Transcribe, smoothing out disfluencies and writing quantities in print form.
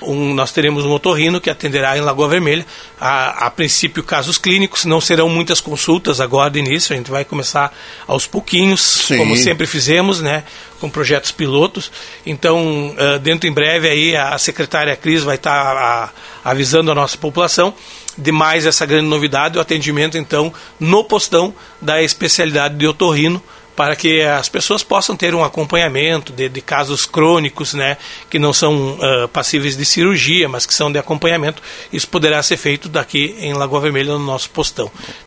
Nós teremos um otorrino que atenderá em Lagoa Vermelha. A princípio, casos clínicos, não serão muitas consultas agora de início, a gente vai começar aos pouquinhos, sim, como sempre fizemos, né, com projetos pilotos. Então, dentro em breve, aí a secretária Cris vai estar avisando a nossa população de mais essa grande novidade, o atendimento, então, no postão da especialidade de otorrino, para que as pessoas possam ter um acompanhamento de casos crônicos, né, que não são passíveis de cirurgia, mas que são de acompanhamento. Isso poderá ser feito daqui em Lagoa Vermelha, no nosso postão.